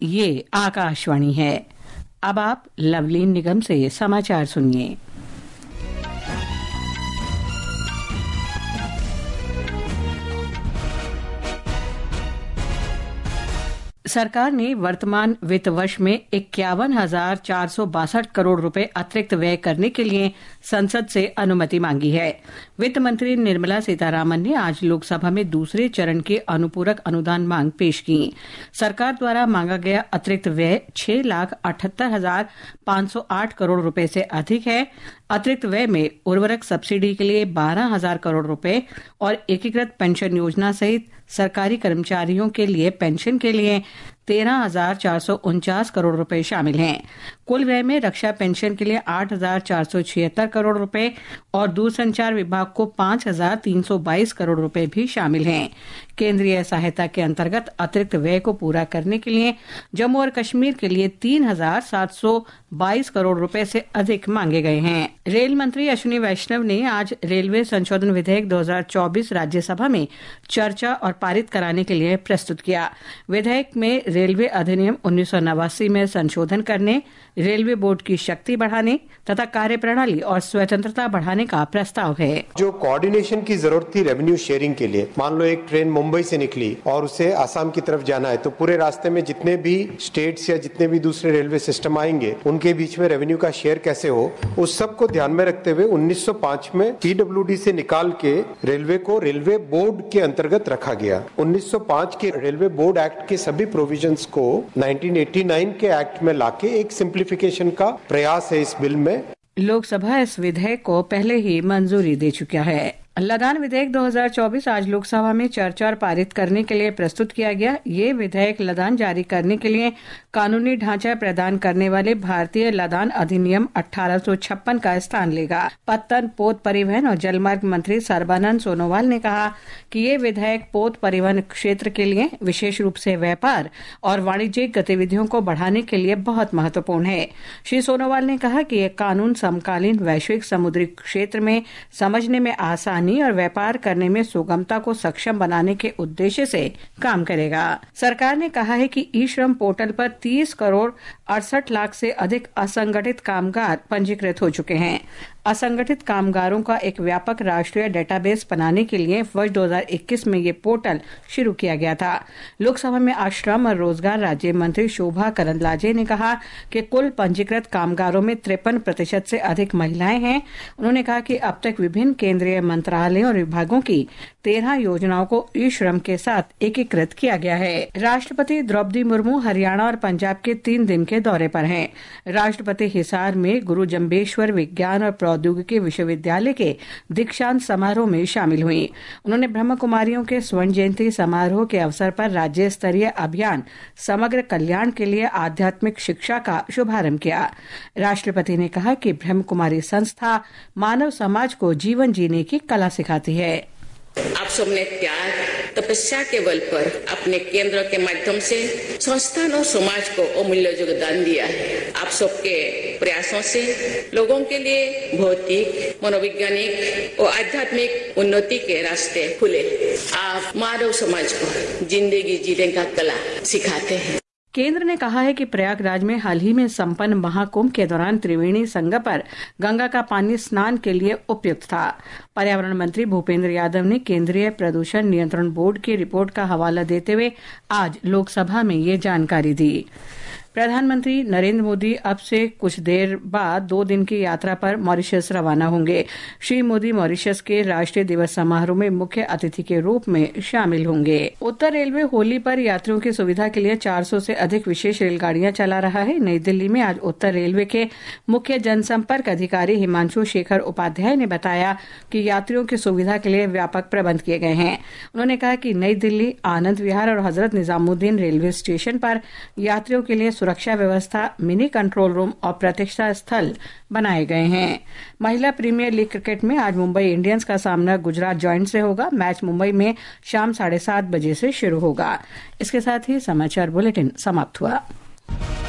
ये आकाशवाणी है। अब आप लवलीन निगम से समाचार सुनिए। सरकार ने वर्तमान वित्त वर्ष में 51,462 करोड़ रुपए अतिरिक्त व्यय करने के लिए संसद से अनुमति मांगी है। वित्त मंत्री निर्मला सीतारामन ने आज लोकसभा में दूसरे चरण की अनुपूरक अनुदान मांग पेश की। सरकार द्वारा मांगा गया अतिरिक्त व्यय 6,78,508 करोड़ रुपए से अधिक है। अतिरिक्त व्यय में उर्वरक सब्सिडी के लिए 12,000 करोड़ रुपए और एकीकृत पेंशन योजना सहित सरकारी कर्मचारियों के लिए पेंशन के लिए 13,449 करोड़ रुपए शामिल हैं। कुल व्यय में रक्षा पेंशन के लिए 8,476 करोड़ रुपए और दूरसंचार विभाग को 5,322 करोड़ रुपए भी शामिल हैं। केंद्रीय सहायता के अंतर्गत अतिरिक्त व्यय को पूरा करने के लिए जम्मू और कश्मीर के लिए 3,722 करोड़ रुपए से अधिक मांगे गए हैं। रेल मंत्री अश्विनी वैष्णव ने आज रेलवे संशोधन विधेयक 2024 राज्यसभा में चर्चा और पारित कराने के लिए प्रस्तुत किया। विधेयक में रेलवे अधिनियम 1989 में संशोधन करने, रेलवे बोर्ड की शक्ति बढ़ाने तथा कार्यप्रणाली और स्वतंत्रता बढ़ाने का प्रस्ताव है। जो कोऑर्डिनेशन की जरूरत थी रेवेन्यू शेयरिंग के लिए, मान लो एक ट्रेन मुंबई से निकली और उसे आसाम की तरफ जाना है, तो पूरे रास्ते में जितने भी स्टेट्स या जितने भी दूसरे रेलवे सिस्टम आएंगे उनके बीच में रेवेन्यू का शेयर कैसे हो, उस सब को ध्यान में रखते हुए 1905 में पीडब्ल्यूडी से निकाल के रेलवे को रेलवे बोर्ड के अंतर्गत रखा गया। 1905 के रेलवे बोर्ड एक्ट के सभी प्रोविजंस को 1989 के एक्ट में लाके एक सिंप्लीफिकेशन का प्रयास है इस बिल में। लोकसभा इस विधेयक को पहले ही मंजूरी दे चुका है। लदान विधेयक 2024 आज लोकसभा में चर्चा और पारित करने के लिए प्रस्तुत किया गया। ये विधेयक लदान जारी करने के लिए कानूनी ढांचा प्रदान करने वाले भारतीय लदान अधिनियम 1856 का स्थान लेगा। पत्तन, पोत परिवहन और जलमार्ग मंत्री सर्बानंद सोनोवाल ने कहा कि ये विधेयक पोत परिवहन क्षेत्र के लिए विशेष रूप से व्यापार और वाणिज्यिक गतिविधियों को बढ़ाने के लिए बहुत महत्वपूर्ण है। श्री सोनोवाल ने कहा कि ये कानून समकालीन वैश्विक समुद्री क्षेत्र में समझने में आसान और व्यापार करने में सुगमता को सक्षम बनाने के उद्देश्य से काम करेगा। सरकार ने कहा है कि ई श्रम पोर्टल पर 30 करोड़ 68 लाख से अधिक असंगठित कामगार पंजीकृत हो चुके हैं। असंगठित कामगारों का एक व्यापक राष्ट्रीय डेटाबेस बनाने के लिए वर्ष 2021 में ये पोर्टल शुरू किया गया था। लोकसभा में आज श्रम और रोजगार राज्य मंत्री शोभा करंदलाजे ने कहा कि कुल पंजीकृत कामगारों में 53% से अधिक महिलाएं हैं। उन्होंने कहा कि अब तक विभिन्न केंद्रीय मंत्रालयों और विभागों की 13 योजनाओं को ई श्रम के साथ एकीकृत किया गया है। राष्ट्रपति द्रौपदी मुर्मू हरियाणा और पंजाब के 3 दिन के दौरे पर हैं। राष्ट्रपति हिसार में गुरु जम्बेश्वर विज्ञान और प्रौद्योगिकी विश्वविद्यालय के दीक्षांत समारोह में शामिल हुई। उन्होंने ब्रह्म कुमारियों के स्वर्ण जयंती समारोह के अवसर पर राज्य स्तरीय अभियान समग्र कल्याण के लिए आध्यात्मिक शिक्षा का शुभारंभ किया। राष्ट्रपति ने कहा कि ब्रह्म कुमारी संस्था मानव समाज को जीवन जीने की कला सिखाती है। आप सबने त्याग, तपस्या के बल पर अपने केंद्र के माध्यम से संस्थान और समाज को अमूल्य योगदान दिया है। आप सबके प्रयासों से लोगों के लिए भौतिक, मनोवैज्ञानिक और आध्यात्मिक उन्नति के रास्ते खुले। आप मानव समाज को जिंदगी जीने का कला सिखाते हैं। केंद्र ने कहा है कि प्रयागराज में हाल ही में संपन्न महाकुंभ के दौरान त्रिवेणी संगम पर गंगा का पानी स्नान के लिए उपयुक्त था। पर्यावरण मंत्री भूपेंद्र यादव ने केंद्रीय प्रदूषण नियंत्रण बोर्ड की रिपोर्ट का हवाला देते हुए आज लोकसभा में ये जानकारी दी। प्रधानमंत्री नरेंद्र मोदी अब से कुछ देर बाद 2 दिन की यात्रा पर मॉरिशस रवाना होंगे। श्री मोदी मॉरिशस के राष्ट्रीय दिवस समारोह में मुख्य अतिथि के रूप में शामिल होंगे। उत्तर रेलवे होली पर यात्रियों की सुविधा के लिए 400 से अधिक विशेष रेलगाड़ियां चला रहा है। नई दिल्ली में आज उत्तर रेलवे के मुख्य जनसंपर्क अधिकारी हिमांशु शेखर उपाध्याय ने बताया कि यात्रियों की सुविधा के लिए व्यापक प्रबंध किए गए हैं। उन्होंने कहा कि नई दिल्ली, आनंद विहार और हजरत निजामुद्दीन रेलवे स्टेशन पर यात्रियों के लिए सुरक्षा व्यवस्था, मिनी कंट्रोल रूम और प्रतीक्षा स्थल बनाए गए हैं। महिला प्रीमियर लीग क्रिकेट में आज मुंबई इंडियंस का सामना गुजरात जॉइंट से होगा। मैच मुंबई में शाम 7:30 बजे से शुरू होगा। इसके साथ ही समाचार बुलेटिन समाप्त हुआ।